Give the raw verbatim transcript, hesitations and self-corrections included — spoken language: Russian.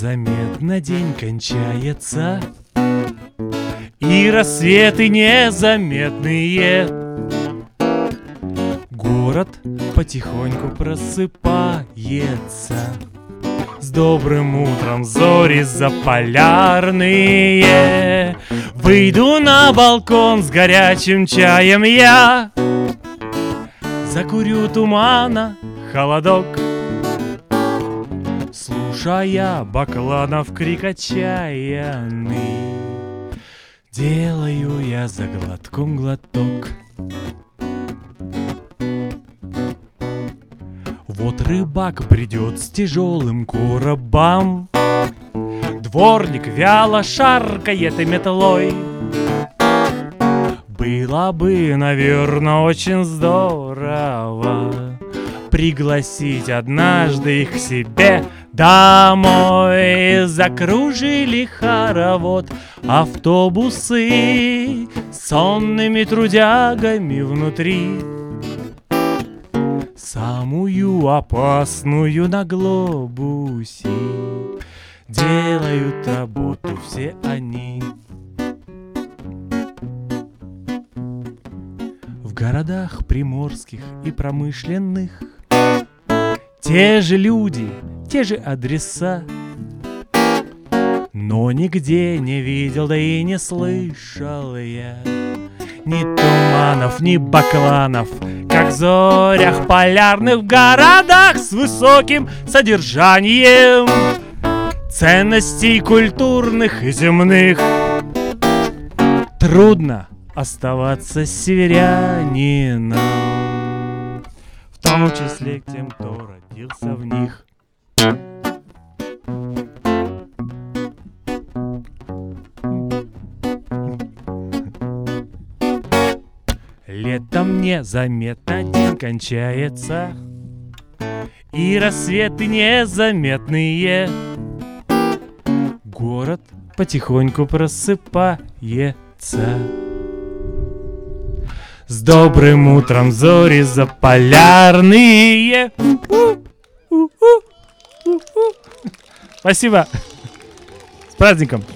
Незаметно день кончается, и рассветы незаметные. Город потихоньку просыпается. С добрым утром зори заполярные. Выйду на балкон с горячим чаем я. Закурю тумана холодок, слушая Бакланов крик отчаянный. Делаю я за глотком глоток. Вот рыбак бредет с тяжелым коробом, дворник вяло шаркает и метлой. Было бы, наверное, очень здорово пригласить однажды их к себе домой. Закружили хоровод автобусы с сонными трудягами внутри. Самую опасную на глобусе делают работу все они. В городах приморских и промышленных те же люди, те же адреса, но нигде не видел, да и не слышал я ни туманов, ни бакланов, как в зорях полярных, в городах с высоким содержанием ценностей культурных и земных. Трудно оставаться северянином, в том числе к тем, кто родился в них. Летом незаметно день кончается, и рассветы незаметные. Город потихоньку просыпается. С добрым утром зори заполярные. Спасибо. С праздником.